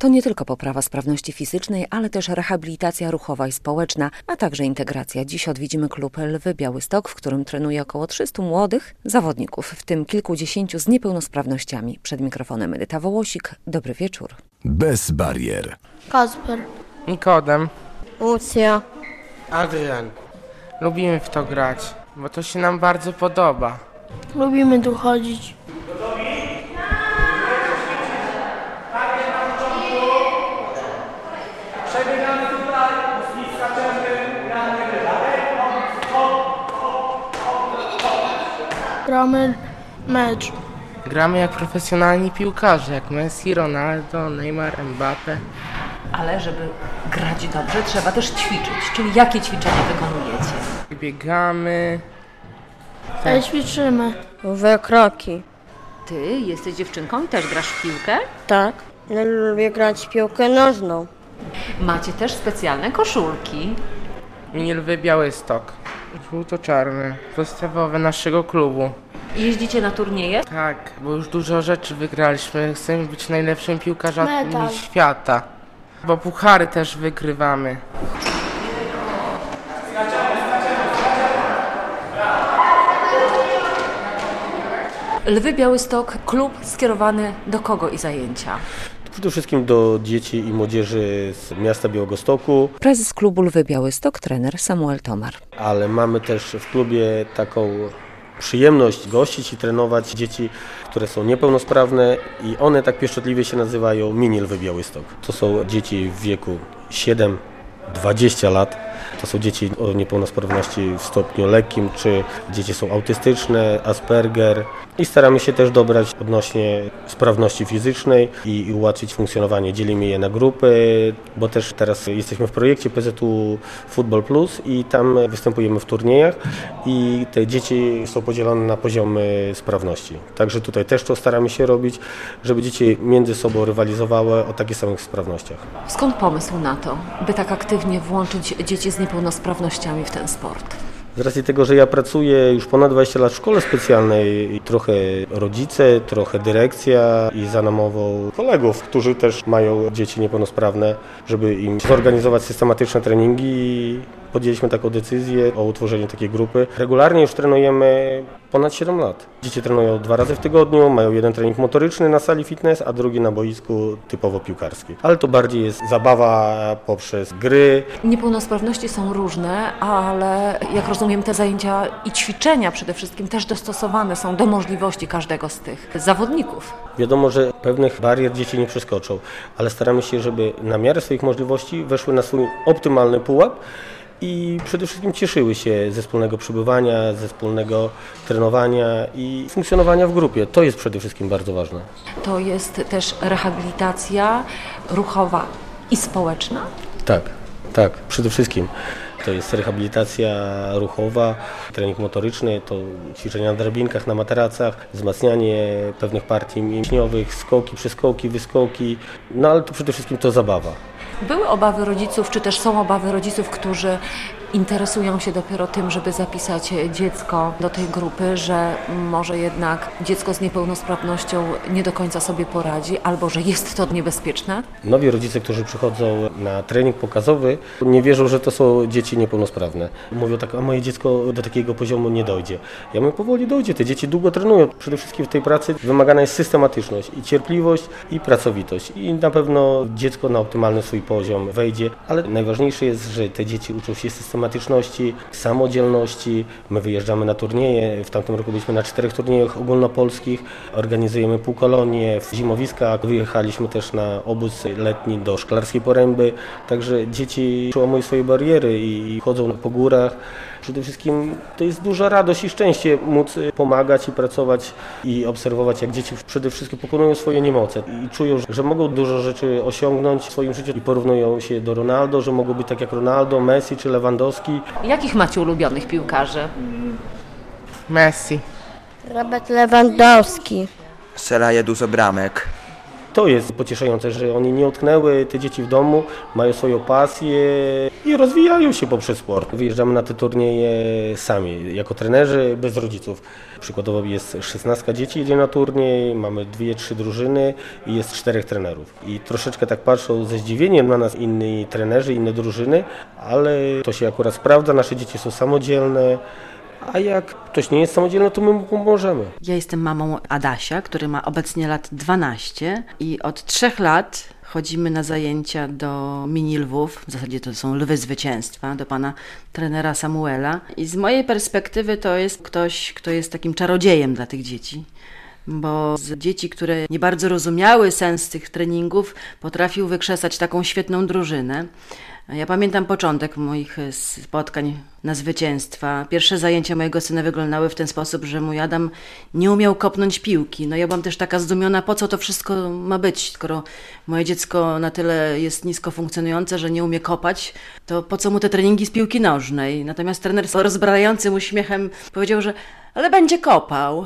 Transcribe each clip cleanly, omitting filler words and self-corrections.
To nie tylko poprawa sprawności fizycznej, ale też rehabilitacja ruchowa i społeczna, a także integracja. Dziś odwiedzimy klub Lwy Białystok, w którym trenuje około 300 młodych zawodników, w tym kilkudziesięciu z niepełnosprawnościami. Przed mikrofonem Edyta Wołosik. Dobry wieczór. Bez barier. Kasper. Nikodem. Lucja. Adrian. Lubimy w to grać, bo to się nam bardzo podoba. Lubimy tu chodzić. Gramy mecz. Gramy jak profesjonalni piłkarze, jak Messi, Ronaldo, Neymar, Mbappe. Ale żeby grać dobrze, trzeba też ćwiczyć. Czyli jakie ćwiczenia wykonujecie? Biegamy. Tak. Ćwiczymy. We kroki. Ty jesteś dziewczynką i też grasz w piłkę? Tak. Ja lubię grać w piłkę nożną. Macie też specjalne koszulki. Mini Lwy Białystok. Żółto-czarne. Podstawowe naszego klubu. Jeździcie na turnieje? Tak, bo już dużo rzeczy wygraliśmy. Chcemy być najlepszym piłkarzami Medal. świata. Bo puchary też wygrywamy. Lwy Białystok, klub skierowany do kogo i zajęcia? Przede wszystkim do dzieci i młodzieży z miasta Białegostoku. Prezes klubu Lwy Białystok, trener Samuel Tomar. Ale mamy też w klubie taką przyjemność gościć i trenować dzieci, które są niepełnosprawne i one tak pieszczotliwie się nazywają Mini Lwy Białystok. To są dzieci w wieku 7-20 lat. To są dzieci o niepełnosprawności w stopniu lekkim, czy dzieci są autystyczne, Asperger. I staramy się też dobrać odnośnie sprawności fizycznej i ułatwić funkcjonowanie. Dzielimy je na grupy, bo też teraz jesteśmy w projekcie PZU Football Plus i tam występujemy w turniejach i te dzieci są podzielone na poziomy sprawności. Także tutaj też to staramy się robić, żeby dzieci między sobą rywalizowały o takich samych sprawnościach. Skąd pomysł na to, by tak aktywnie włączyć dzieci z niepełnosprawnościami w ten sport? Z racji tego, że ja pracuję już ponad 20 lat w szkole specjalnej, trochę rodzice, trochę dyrekcja i za namową kolegów, którzy też mają dzieci niepełnosprawne, żeby im zorganizować systematyczne treningi, podjęliśmy taką decyzję o utworzeniu takiej grupy. Regularnie już trenujemy ponad 7 lat. Dzieci trenują 2 razy w tygodniu, mają jeden trening motoryczny na sali fitness, a drugi na boisku typowo piłkarskim. Ale to bardziej jest zabawa poprzez gry. Niepełnosprawności są różne, ale jak rozumiem, te zajęcia i ćwiczenia przede wszystkim też dostosowane są do możliwości każdego z tych zawodników. Wiadomo, że pewnych barier dzieci nie przeskoczą, ale staramy się, żeby na miarę swoich możliwości weszły na swój optymalny pułap i przede wszystkim cieszyły się ze wspólnego przebywania, ze wspólnego trenowania i funkcjonowania w grupie. To jest przede wszystkim bardzo ważne. To jest też rehabilitacja ruchowa i społeczna? Tak, przede wszystkim. To jest rehabilitacja ruchowa, trening motoryczny, to ćwiczenia na drabinkach, na materacach, wzmacnianie pewnych partii mięśniowych, skoki, przeskoki, wyskoki, no ale to przede wszystkim to zabawa. Były obawy rodziców, czy też są obawy rodziców, którzy interesują się dopiero tym, żeby zapisać dziecko do tej grupy, że może jednak dziecko z niepełnosprawnością nie do końca sobie poradzi, albo że jest to niebezpieczne? Nowi rodzice, którzy przychodzą na trening pokazowy, nie wierzą, że to są dzieci niepełnosprawne. Mówią tak, a moje dziecko do takiego poziomu nie dojdzie. Ja mówię, powoli dojdzie, te dzieci długo trenują. Przede wszystkim w tej pracy wymagana jest systematyczność i cierpliwość i pracowitość. I na pewno dziecko na optymalny swój poziom wejdzie, ale najważniejsze jest, że te dzieci uczą się systematyczności, samodzielności. My wyjeżdżamy na turnieje. W tamtym roku byliśmy na 4 turniejach ogólnopolskich. Organizujemy półkolonie w zimowiskach. Wyjechaliśmy też na obóz letni do Szklarskiej Poręby. Także dzieci przełamują swoje bariery i chodzą po górach. Przede wszystkim to jest duża radość i szczęście móc pomagać i pracować i obserwować, jak dzieci przede wszystkim pokonują swoje niemoce i czują, że mogą dużo rzeczy osiągnąć w swoim życiu i porównują się do Ronaldo, że mogą być tak jak Ronaldo, Messi czy Lewandowski. Jakich macie ulubionych piłkarzy? Messi. Robert Lewandowski. Strzelaje dużo bramek. To jest pocieszające, że oni nie utknęły, te dzieci w domu, mają swoją pasję i rozwijają się poprzez sport. Wyjeżdżamy na te turnieje sami, jako trenerzy, bez rodziców. Przykładowo jest 16 dzieci, jedzie na turniej, mamy 2-3 drużyny i jest 4 trenerów. I troszeczkę tak patrzą ze zdziwieniem na nas inni trenerzy, inne drużyny, ale to się akurat sprawdza, nasze dzieci są samodzielne. A jak ktoś nie jest samodzielny, to my mu pomożemy. Ja jestem mamą Adasia, który ma obecnie lat 12 i od 3 lat chodzimy na zajęcia do mini lwów, w zasadzie to są lwy zwycięstwa, do pana trenera Samuela. I z mojej perspektywy to jest ktoś, kto jest takim czarodziejem dla tych dzieci. Bo z dzieci, które nie bardzo rozumiały sens tych treningów, potrafił wykrzesać taką świetną drużynę. Ja pamiętam początek moich spotkań na zwycięstwa. Pierwsze zajęcia mojego syna wyglądały w ten sposób, że mój Adam nie umiał kopnąć piłki. No ja byłam też taka zdumiona, po co to wszystko ma być, skoro moje dziecko na tyle jest nisko funkcjonujące, że nie umie kopać, to po co mu te treningi z piłki nożnej? Natomiast trener z rozbrajającym uśmiechem powiedział, że ale będzie kopał.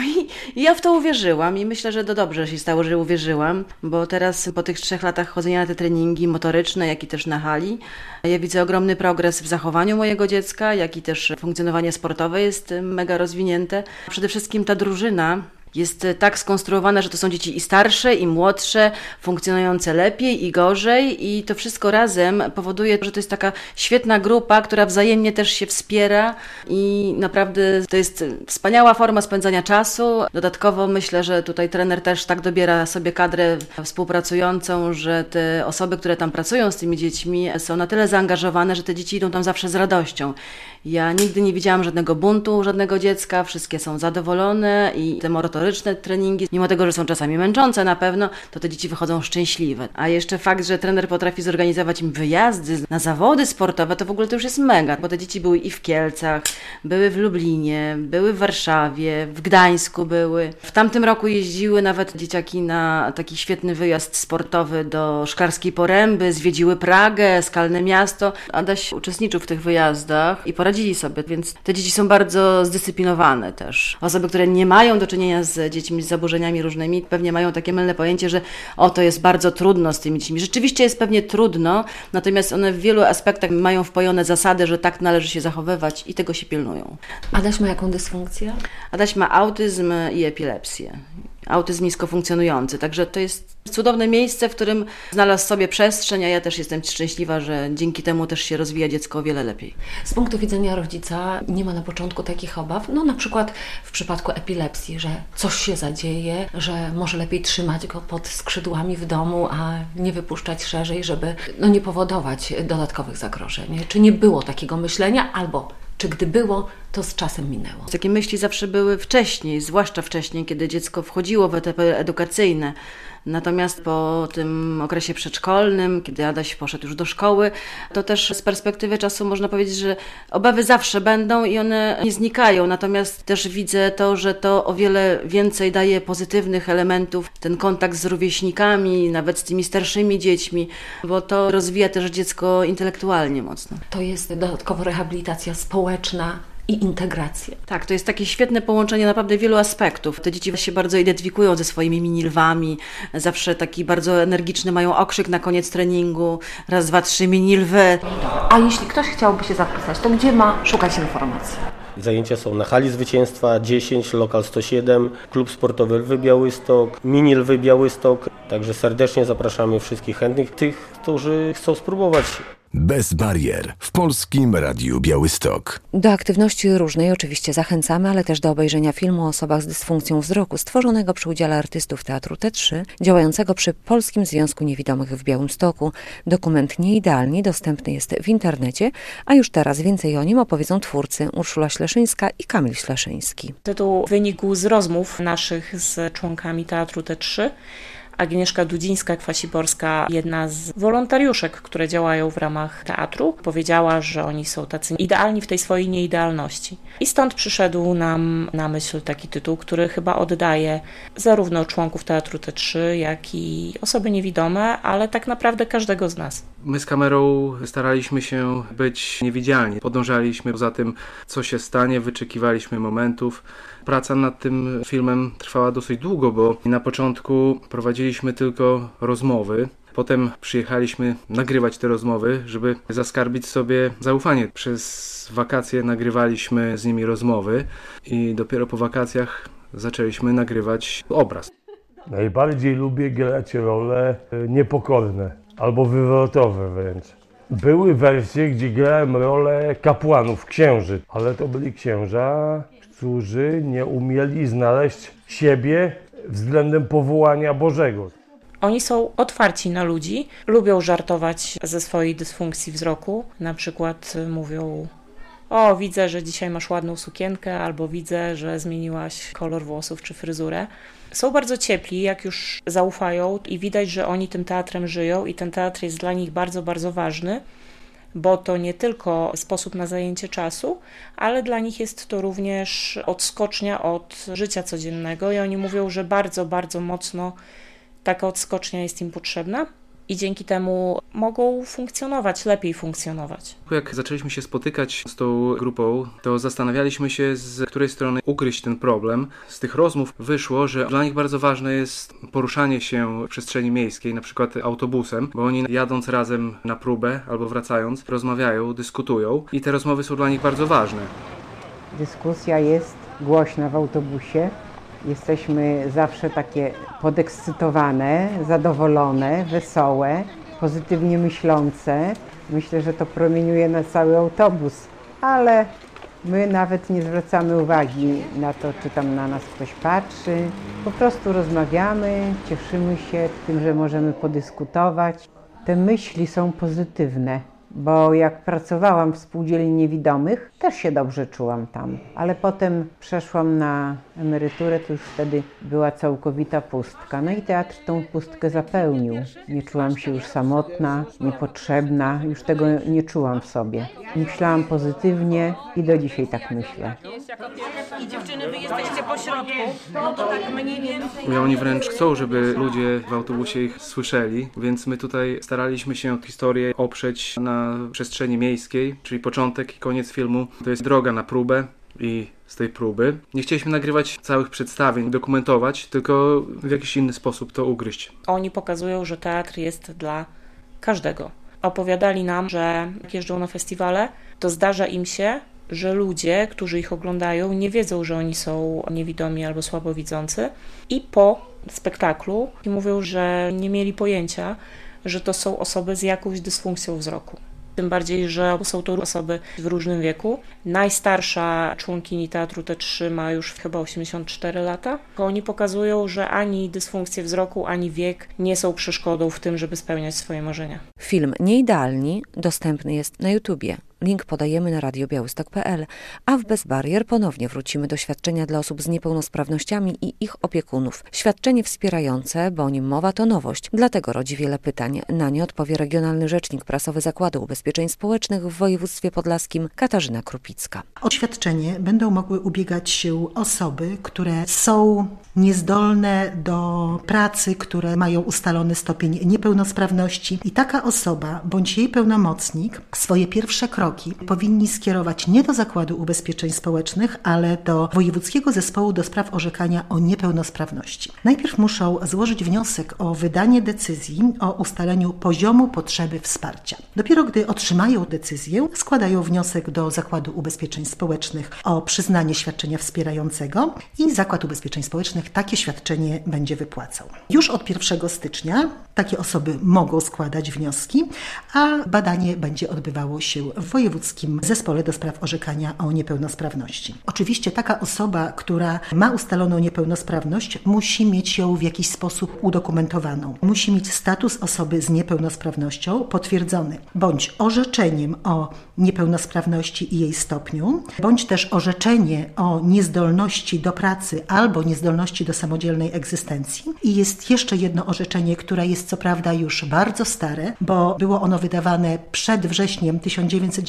I ja w to uwierzyłam i myślę, że to dobrze się stało, że uwierzyłam, bo teraz po tych 3 latach chodzenia na te treningi motoryczne, jak i też na hali, ja widzę ogromny progres w zachowaniu mojego dziecka, jak i też funkcjonowanie sportowe jest mega rozwinięte. Przede wszystkim ta drużyna jest tak skonstruowana, że to są dzieci i starsze, i młodsze, funkcjonujące lepiej i gorzej i to wszystko razem powoduje, że to jest taka świetna grupa, która wzajemnie też się wspiera i naprawdę to jest wspaniała forma spędzania czasu. Dodatkowo myślę, że tutaj trener też tak dobiera sobie kadrę współpracującą, że te osoby, które tam pracują z tymi dziećmi, są na tyle zaangażowane, że te dzieci idą tam zawsze z radością. Ja nigdy nie widziałam żadnego buntu, żadnego dziecka, wszystkie są zadowolone i te motoryczne treningi, mimo tego, że są czasami męczące na pewno, to te dzieci wychodzą szczęśliwe. A jeszcze fakt, że trener potrafi zorganizować im wyjazdy na zawody sportowe, to w ogóle to już jest mega, bo te dzieci były i w Kielcach, były w Lublinie, były w Warszawie, w Gdańsku były. W tamtym roku jeździły nawet dzieciaki na taki świetny wyjazd sportowy do Szklarskiej Poręby, zwiedziły Pragę, Skalne Miasto. Adaś uczestniczył w tych wyjazdach i poradzili sobie, więc te dzieci są bardzo zdyscyplinowane też. Osoby, które nie mają do czynienia z dziećmi z zaburzeniami różnymi, pewnie mają takie mylne pojęcie, że to jest bardzo trudno z tymi dziećmi. Rzeczywiście jest pewnie trudno, natomiast one w wielu aspektach mają wpojone zasady, że tak należy się zachowywać i tego się pilnują. Adaś ma jaką dysfunkcję? Adaś ma autyzm i epilepsję. Autyzm nisko funkcjonujący, także to jest cudowne miejsce, w którym znalazł sobie przestrzeń, a ja też jestem szczęśliwa, że dzięki temu też się rozwija dziecko o wiele lepiej. Z punktu widzenia rodzica nie ma na początku takich obaw, no na przykład w przypadku epilepsji, że coś się zadzieje, że może lepiej trzymać go pod skrzydłami w domu, a nie wypuszczać szerzej, żeby nie powodować dodatkowych zagrożeń. Czy nie było takiego myślenia, albo czy gdy było, to z czasem minęło? Takie myśli zawsze były wcześniej, zwłaszcza wcześniej, kiedy dziecko wchodziło w etapy edukacyjne. Natomiast po tym okresie przedszkolnym, kiedy Adaś poszedł już do szkoły, to też z perspektywy czasu można powiedzieć, że obawy zawsze będą i one nie znikają. Natomiast też widzę to, że to o wiele więcej daje pozytywnych elementów, ten kontakt z rówieśnikami, nawet z tymi starszymi dziećmi, bo to rozwija też dziecko intelektualnie mocno. To jest dodatkowo rehabilitacja społeczna i integrację. Tak, to jest takie świetne połączenie naprawdę wielu aspektów. Te dzieci się bardzo identyfikują ze swoimi mini lwami, zawsze taki bardzo energiczny mają okrzyk na koniec treningu, 1, 2, 3 mini lwy. A jeśli ktoś chciałby się zapisać, to gdzie ma szukać informacji? Zajęcia są na hali zwycięstwa 10, lokal 107, klub sportowy Lwy Białystok, mini Lwy Białystok. Także serdecznie zapraszamy wszystkich chętnych, tych, którzy chcą spróbować. Bez barier w Polskim Radiu Białystok. Do aktywności różnej oczywiście zachęcamy, ale też do obejrzenia filmu o osobach z dysfunkcją wzroku stworzonego przy udziale artystów Teatru T3, działającego przy Polskim Związku Niewidomych w Białymstoku. Dokument Nieidealni dostępny jest w internecie, a już teraz więcej o nim opowiedzą twórcy Urszula Śleszyńska i Kamil Śleszyński. Tytuł wynikł z rozmów naszych z członkami Teatru T3. Agnieszka Dudzińska-Kwasiborska, jedna z wolontariuszek, które działają w ramach teatru, powiedziała, że oni są tacy idealni w tej swojej nieidealności. I stąd przyszedł nam na myśl taki tytuł, który chyba oddaje zarówno członków Teatru T3, jak i osoby niewidome, ale tak naprawdę każdego z nas. My z kamerą staraliśmy się być niewidzialni. Podążaliśmy za tym, co się stanie, wyczekiwaliśmy momentów. Praca nad tym filmem trwała dosyć długo, bo na początku prowadziliśmy prowadziliśmy tylko rozmowy. Potem przyjechaliśmy nagrywać te rozmowy, żeby zaskarbić sobie zaufanie. Przez wakacje nagrywaliśmy z nimi rozmowy i dopiero po wakacjach zaczęliśmy nagrywać obraz. Najbardziej lubię grać role niepokorne albo wywrotowe wręcz. Były wersje, gdzie grałem rolę kapłanów, księży, ale to byli księża, którzy nie umieli znaleźć siebie względem powołania Bożego. Oni są otwarci na ludzi, lubią żartować ze swojej dysfunkcji wzroku. Na przykład mówią: o, widzę, że dzisiaj masz ładną sukienkę, albo widzę, że zmieniłaś kolor włosów czy fryzurę. Są bardzo ciepli, jak już zaufają i widać, że oni tym teatrem żyją i ten teatr jest dla nich bardzo, bardzo ważny, bo to nie tylko sposób na zajęcie czasu, ale dla nich jest to również odskocznia od życia codziennego i oni mówią, że bardzo, bardzo mocno taka odskocznia jest im potrzebna i dzięki temu mogą funkcjonować, lepiej funkcjonować. Jak zaczęliśmy się spotykać z tą grupą, to zastanawialiśmy się, z której strony ugryźć ten problem. Z tych rozmów wyszło, że dla nich bardzo ważne jest poruszanie się w przestrzeni miejskiej, na przykład autobusem, bo oni jadąc razem na próbę albo wracając, rozmawiają, dyskutują i te rozmowy są dla nich bardzo ważne. Dyskusja jest głośna w autobusie. Jesteśmy zawsze takie podekscytowane, zadowolone, wesołe, pozytywnie myślące. Myślę, że to promieniuje na cały autobus, ale my nawet nie zwracamy uwagi na to, czy tam na nas ktoś patrzy. Po prostu rozmawiamy, cieszymy się tym, że możemy podyskutować. Te myśli są pozytywne. Bo jak pracowałam w Spółdzielni Niewidomych, też się dobrze czułam tam. Ale potem przeszłam na emeryturę, to już wtedy była całkowita pustka. No i teatr tą pustkę zapełnił. Nie czułam się już samotna, niepotrzebna, już tego nie czułam w sobie. Myślałam pozytywnie i do dzisiaj tak myślę. I dziewczyny, wy jesteście po środku, no to tak mniej więcej... I oni wręcz chcą, żeby ludzie w autobusie ich słyszeli, więc my tutaj staraliśmy się historię oprzeć na przestrzeni miejskiej, czyli początek i koniec filmu. To jest droga na próbę i z tej próby. Nie chcieliśmy nagrywać całych przedstawień, dokumentować, tylko w jakiś inny sposób to ugryźć. Oni pokazują, że teatr jest dla każdego. Opowiadali nam, że jak jeżdżą na festiwale, to zdarza im się, że ludzie, którzy ich oglądają, nie wiedzą, że oni są niewidomi albo słabowidzący i po spektaklu mówią, że nie mieli pojęcia, że to są osoby z jakąś dysfunkcją wzroku. Tym bardziej, że są to osoby w różnym wieku. Najstarsza członkini Teatru T3 ma już chyba 84 lata. Oni pokazują, że ani dysfunkcje wzroku, ani wiek nie są przeszkodą w tym, żeby spełniać swoje marzenia. Film Nieidealni dostępny jest na YouTubie. Link podajemy na radiobiałystok.pl, a w Bez Barier ponownie wrócimy do świadczenia dla osób z niepełnosprawnościami i ich opiekunów. Świadczenie wspierające, bo o nim mowa, to nowość. Dlatego rodzi wiele pytań. Na nie odpowie regionalny rzecznik prasowy Zakładu Ubezpieczeń Społecznych w województwie podlaskim Katarzyna Krupicka. O świadczenie będą mogły ubiegać się osoby, które są niezdolne do pracy, które mają ustalony stopień niepełnosprawności i taka osoba bądź jej pełnomocnik swoje pierwsze kroki powinni skierować nie do Zakładu Ubezpieczeń Społecznych, ale do Wojewódzkiego Zespołu do Spraw Orzekania o Niepełnosprawności. Najpierw muszą złożyć wniosek o wydanie decyzji o ustaleniu poziomu potrzeby wsparcia. Dopiero gdy otrzymają decyzję, składają wniosek do Zakładu Ubezpieczeń Społecznych o przyznanie świadczenia wspierającego i Zakład Ubezpieczeń Społecznych takie świadczenie będzie wypłacał. Już od 1 stycznia takie osoby mogą składać wnioski, a badanie będzie odbywało się w Wojewódzkim Zespole do Spraw Orzekania o Niepełnosprawności. Oczywiście taka osoba, która ma ustaloną niepełnosprawność, musi mieć ją w jakiś sposób udokumentowaną. Musi mieć status osoby z niepełnosprawnością potwierdzony bądź orzeczeniem o niepełnosprawności i jej stopniu, bądź też orzeczenie o niezdolności do pracy albo niezdolności do samodzielnej egzystencji. I jest jeszcze jedno orzeczenie, które jest co prawda już bardzo stare, bo było ono wydawane przed wrześniem 1990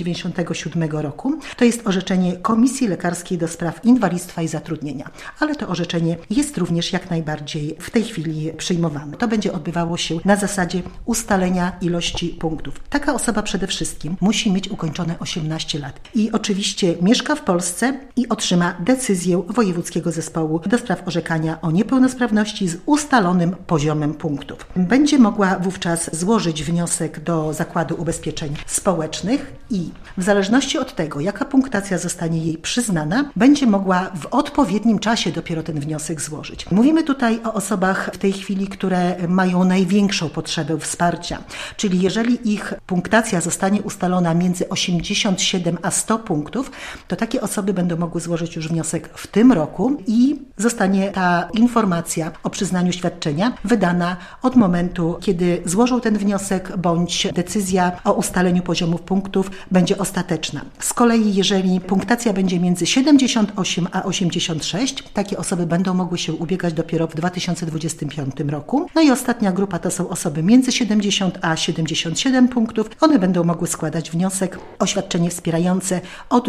1997 roku. To jest orzeczenie Komisji Lekarskiej do Spraw Inwalidztwa i Zatrudnienia, ale to orzeczenie jest również jak najbardziej w tej chwili przyjmowane. To będzie odbywało się na zasadzie ustalenia ilości punktów. Taka osoba przede wszystkim musi mieć ukończone 18 lat i oczywiście mieszka w Polsce i otrzyma decyzję Wojewódzkiego Zespołu do Spraw Orzekania o Niepełnosprawności z ustalonym poziomem punktów. Będzie mogła wówczas złożyć wniosek do Zakładu Ubezpieczeń Społecznych i w zależności od tego, jaka punktacja zostanie jej przyznana, będzie mogła w odpowiednim czasie dopiero ten wniosek złożyć. Mówimy tutaj o osobach w tej chwili, które mają największą potrzebę wsparcia, czyli jeżeli ich punktacja zostanie ustalona między 87 a 100 punktów, to takie osoby będą mogły złożyć już wniosek w tym roku i zostanie ta informacja o przyznaniu świadczenia wydana od momentu, kiedy złożą ten wniosek, bądź decyzja o ustaleniu poziomów punktów będzie ostateczna. Z kolei jeżeli punktacja będzie między 78 a 86, takie osoby będą mogły się ubiegać dopiero w 2025 roku. No i ostatnia grupa to są osoby między 70 a 77 punktów. One będą mogły składać wniosek o świadczenie wspierające od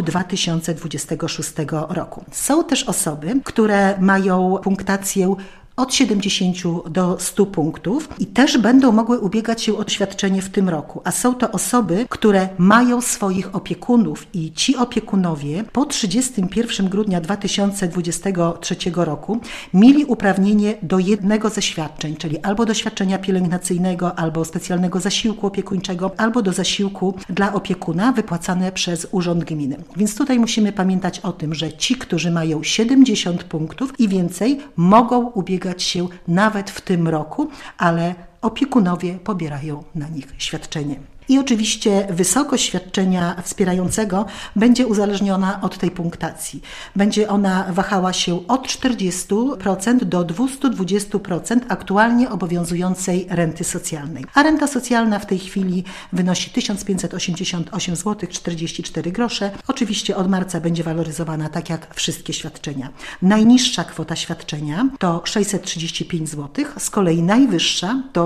2026 roku. Są też osoby, które mają punktację od 70 do 100 punktów i też będą mogły ubiegać się o świadczenie w tym roku. A są to osoby, które mają swoich opiekunów i ci opiekunowie po 31 grudnia 2023 roku mieli uprawnienie do jednego ze świadczeń, czyli albo do świadczenia pielęgnacyjnego, albo specjalnego zasiłku opiekuńczego, albo do zasiłku dla opiekuna wypłacane przez Urząd Gminy. Więc tutaj musimy pamiętać o tym, że ci, którzy mają 70 punktów i więcej, mogą ubiegać się nawet w tym roku, ale opiekunowie pobierają na nich świadczenie. I oczywiście wysokość świadczenia wspierającego będzie uzależniona od tej punktacji. Będzie ona wahała się od 40% do 220% aktualnie obowiązującej renty socjalnej. A renta socjalna w tej chwili wynosi 1588 zł 44 grosze. Oczywiście od marca będzie waloryzowana tak jak wszystkie świadczenia. Najniższa kwota świadczenia to 635 zł, z kolei najwyższa to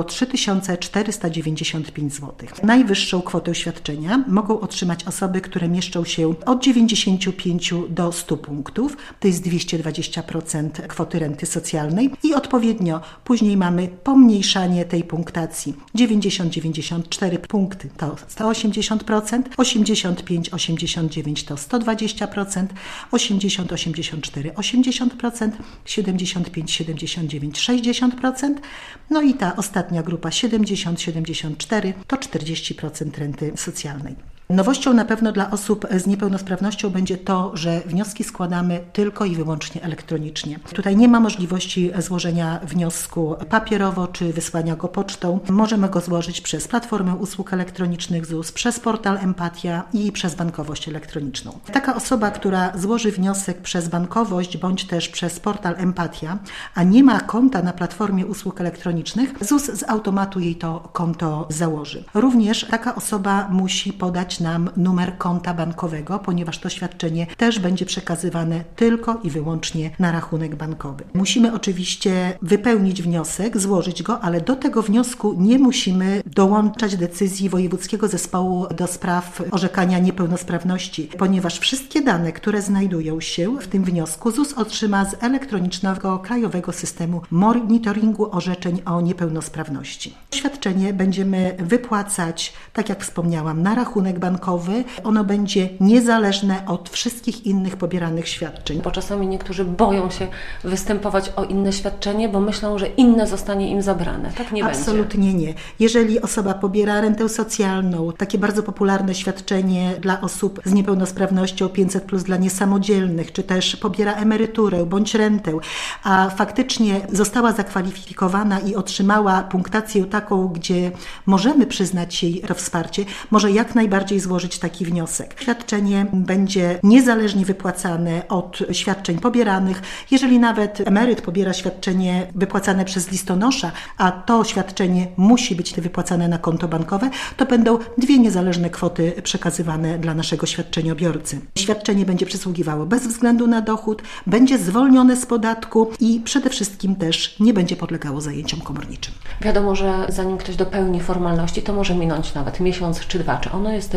3495 zł. Najwyższą kwotę świadczenia mogą otrzymać osoby, które mieszczą się od 95 do 100 punktów, to jest 220% kwoty renty socjalnej i odpowiednio później mamy pomniejszanie tej punktacji. 90-94 punkty to 180%, 85-89 to 120%, 80-84 80%, 75-79 60%, no i ta ostatnia grupa 70-74 to 40% renty socjalnej. Nowością na pewno dla osób z niepełnosprawnością będzie to, że wnioski składamy tylko i wyłącznie elektronicznie. Tutaj nie ma możliwości złożenia wniosku papierowo czy wysłania go pocztą. Możemy go złożyć przez Platformę Usług Elektronicznych ZUS, przez portal Empatia i przez bankowość elektroniczną. Taka osoba, która złoży wniosek przez bankowość bądź też przez portal Empatia, a nie ma konta na Platformie Usług Elektronicznych, ZUS z automatu jej to konto założy. Również taka osoba musi podać nam numer konta bankowego, ponieważ to świadczenie też będzie przekazywane tylko i wyłącznie na rachunek bankowy. Musimy oczywiście wypełnić wniosek, złożyć go, ale do tego wniosku nie musimy dołączać decyzji Wojewódzkiego Zespołu do Spraw Orzekania Niepełnosprawności, ponieważ wszystkie dane, które znajdują się w tym wniosku, ZUS otrzyma z elektronicznego Krajowego Systemu Monitoringu Orzeczeń o Niepełnosprawności. Świadczenie będziemy wypłacać, tak jak wspomniałam, na rachunek bankowy. Ono będzie niezależne od wszystkich innych pobieranych świadczeń. Bo czasami niektórzy boją się występować o inne świadczenie, bo myślą, że inne zostanie im zabrane. Tak nie będzie. Absolutnie nie. Jeżeli osoba pobiera rentę socjalną, takie bardzo popularne świadczenie dla osób z niepełnosprawnością 500+ dla niesamodzielnych, czy też pobiera emeryturę bądź rentę, a faktycznie została zakwalifikowana i otrzymała punktację taką, gdzie możemy przyznać jej to wsparcie, może jak najbardziej złożyć taki wniosek. Świadczenie będzie niezależnie wypłacane od świadczeń pobieranych. Jeżeli nawet emeryt pobiera świadczenie wypłacane przez listonosza, a to świadczenie musi być wypłacane na konto bankowe, to będą dwie niezależne kwoty przekazywane dla naszego świadczeniobiorcy. Świadczenie będzie przysługiwało bez względu na dochód, będzie zwolnione z podatku i przede wszystkim też nie będzie podlegało zajęciom komorniczym. Wiadomo, że zanim ktoś dopełni formalności, to może minąć nawet miesiąc czy dwa. Czy ono jest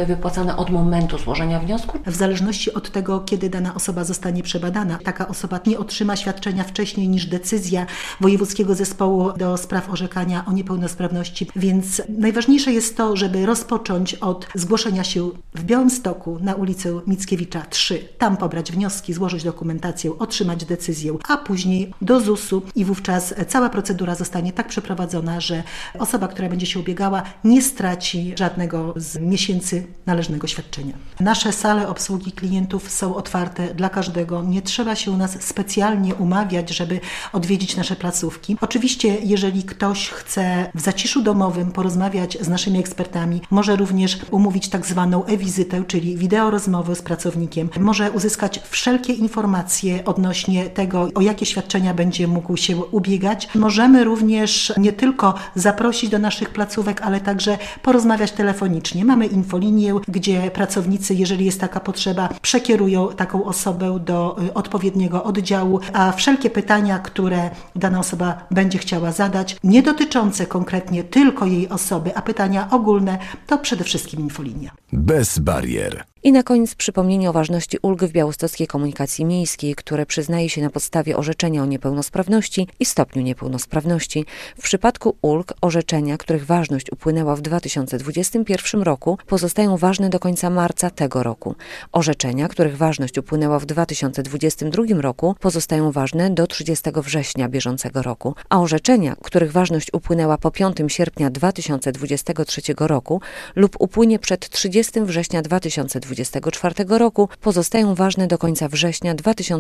wypłacane od momentu złożenia wniosku? W zależności od tego, kiedy dana osoba zostanie przebadana, taka osoba nie otrzyma świadczenia wcześniej niż decyzja Wojewódzkiego Zespołu do Spraw Orzekania o Niepełnosprawności. Więc najważniejsze jest to, żeby rozpocząć od zgłoszenia się w Białymstoku na ulicę Mickiewicza 3. Tam pobrać wnioski, złożyć dokumentację, otrzymać decyzję, a później do ZUS-u i wówczas cała procedura zostanie tak przeprowadzona, że osoba, która będzie się ubiegała, nie straci żadnego z miesięcy należnego świadczenia. Nasze sale obsługi klientów są otwarte dla każdego. Nie trzeba się u nas specjalnie umawiać, żeby odwiedzić nasze placówki. Oczywiście, jeżeli ktoś chce w zaciszu domowym porozmawiać z naszymi ekspertami, może również umówić tak zwaną e-wizytę, czyli wideorozmowę z pracownikiem. Może uzyskać wszelkie informacje odnośnie tego, o jakie świadczenia będzie mógł się ubiegać. Możemy również nie tylko zaprosić do naszych placówek, ale także porozmawiać telefonicznie. Mamy infolinię, gdzie pracownicy, jeżeli jest taka potrzeba, przekierują taką osobę do odpowiedniego oddziału, a wszelkie pytania, które dana osoba będzie chciała zadać, nie dotyczące konkretnie tylko jej osoby, a pytania ogólne, to przede wszystkim infolinia. Bez barier. I na koniec przypomnienie o ważności ulg w białostockiej komunikacji miejskiej, które przyznaje się na podstawie orzeczenia o niepełnosprawności i stopniu niepełnosprawności. W przypadku ulg orzeczenia, których ważność upłynęła w 2021 roku, pozostają ważne do końca marca tego roku. Orzeczenia, których ważność upłynęła w 2022 roku, pozostają ważne do 30 września bieżącego roku, a orzeczenia, których ważność upłynęła po 5 sierpnia 2023 roku lub upłynie przed 30 września 2024 roku, pozostają ważne do końca września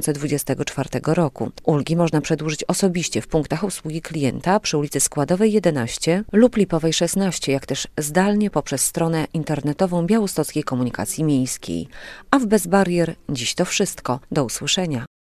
2024 roku. Ulgi można przedłużyć osobiście w punktach obsługi klienta przy ulicy Składowej 11 lub Lipowej 16, jak też zdalnie poprzez stronę internetową Białostockiej Komunikacji Miejskiej. A w Bez Barier dziś to wszystko. Do usłyszenia.